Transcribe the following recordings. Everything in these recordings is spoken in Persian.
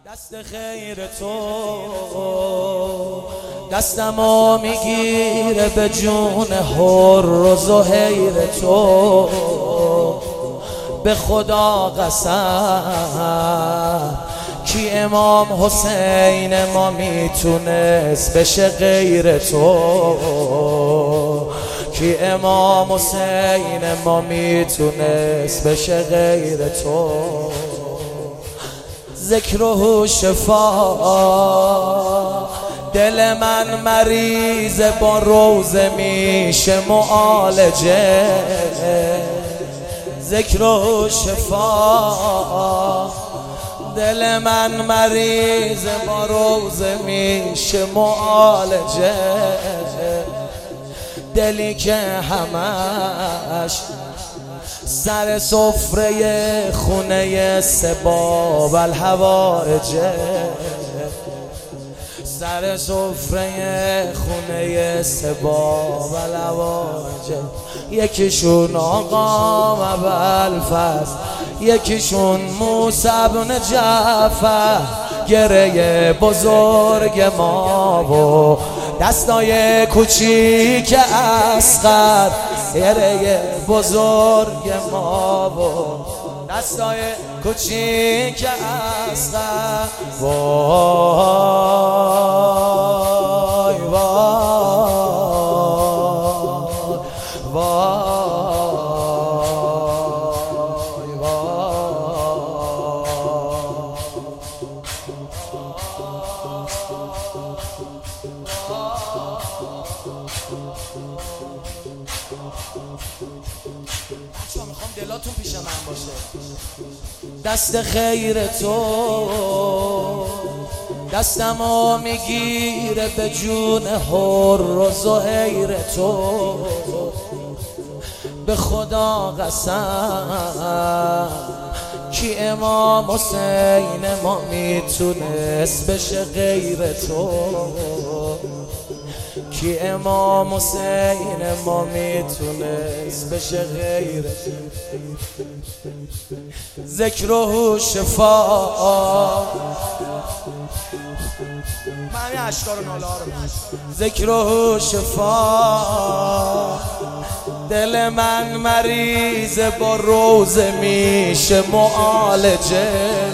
دست خیر تو دستمو میگیره به جون حر و زهیر تو. به خدا قسم کی امام حسین ما میتونست بشه غیر تو. کی امام حسین ما میتونست بشه غیر تو. ذکر و شفا دل من مریض با روزه میشه معالجه. ذکر و شفا دل من مریض با روزه میشه معالجه. دلی که همش سر سفره خونه سباب الحوارجه. سر سفره خونه سباب الحوارجه. یکیشون آقا ابوالفضل، یکیشون موسی بن جعفر. گره بزرگ ما و دستای کوچیک اصغر. گره بزرگ ما و دستای کوچیک اصغر. وای وای وای میخوام دلاتون پیش من باشه. دست خیر تو دستمو میگیره به جون حر و زهیر تو. به خدا قسم کی امام حسین ما میتونست بشه غیر تو. کی امام حسین ما میتونست بشه غیر. ذکر و شفا من اشکار و ناله ها رو ذکر و شفا دل من مریض با روزه میشه معالجه.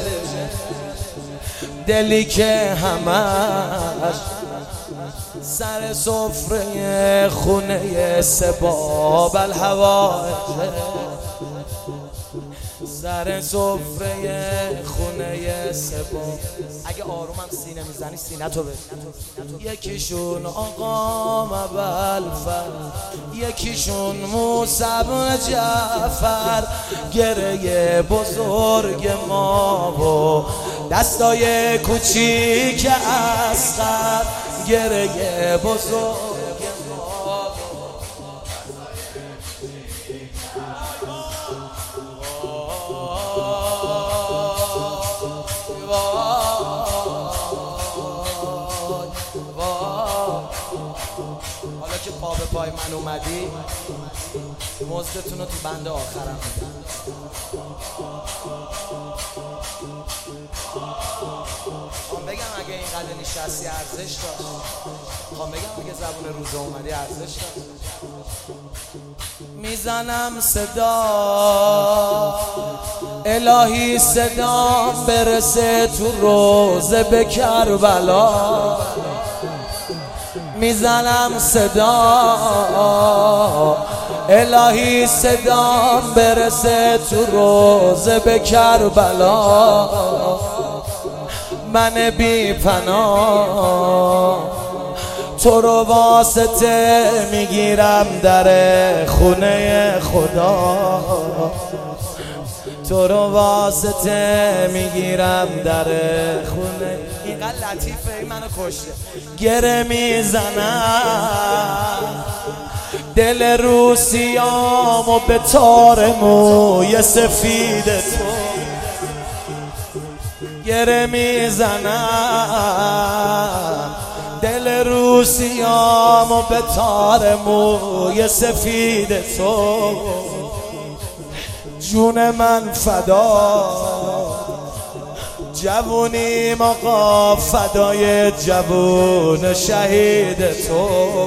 دلی که همش سر سفره خونه سباب الحوارجه. سر سفره خونه سباب. اگه آرومم سینه میزنی سینه تو بزن. یکیشون آقا ابوالفضل، یکیشون موسی بن جعفر. گره بزرگ ما و دستای کوچیک اصغر. گره بزرگ حالا که پا به پای من اومدی مزدتون رو تو بند آخرم میدم. خواهم بگم اگه اینقدر نشستی ارزش داشت. خواهم بگم اگه زبون روزه اومدی ارزش داشت. میزنم صدا الهی صدام برسه تو روزه به کربلا. میزنم صدا الهی صدام برسه تو روزه به کربلا. من بی پناه تو رو واسطه میگیرم در خونه خدا. تو رو واسطه میگیرم در خونه. اینقدر لطیفه این منو کشته. گره میزنم دل روسیامو به تار موی سفید تو. گره میزنم دل روسیامو به تار موی سفید تو. جون من فدا جوونیم آقا فدای جوون شهید تو،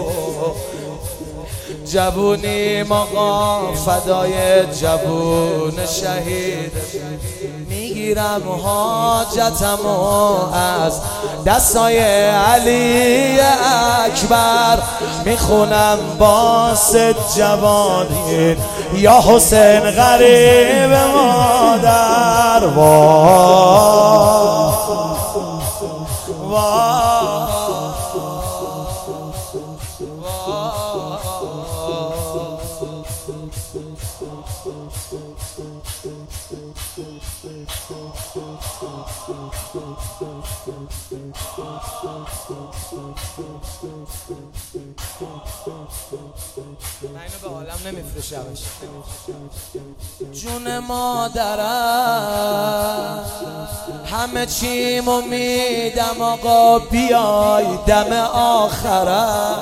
جوونیم آقا فدای جوون شهید. میگیرم حاجتمو از دستای علی اکبر، میخونم باسه جوانین یا حسین غریب مادر. من اینو به عالم نمیفروشمش. جون مادرم همه چیمو میدم آقا، بیای دم آخرم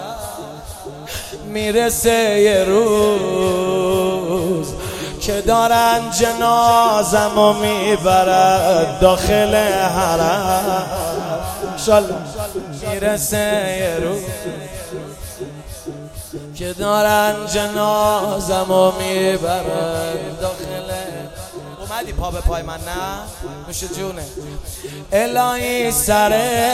میرسه یه روز که دارن جنازمو میبرد داخل حرم. انشالله میرسه یه روز که دارن جنازمو میبرن داخل. اومدی پا به پای من نه؟ نوش جونه. الهی سره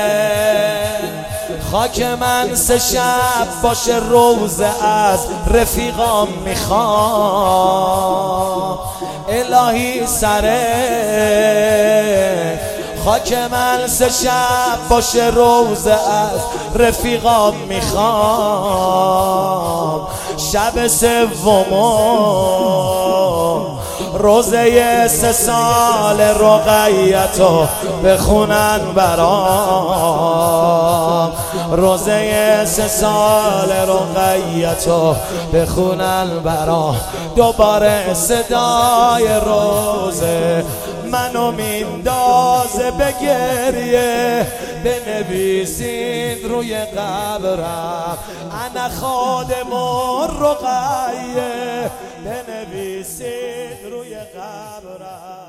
خاک من سه شب باشه روزه از رفیقام میخوام. الهی سره خاک من سه شب باشه روزه از رفیقام میخوام. شب سومو روزه 3 سال رقیتو بخونن برام. روزه 3 سال رقیتو بخونن برام. دوباره صدای روزه منو میندازه به گریه. بنویسید روی قبرم انا خادم الرقیه. بنویسید روی قبرم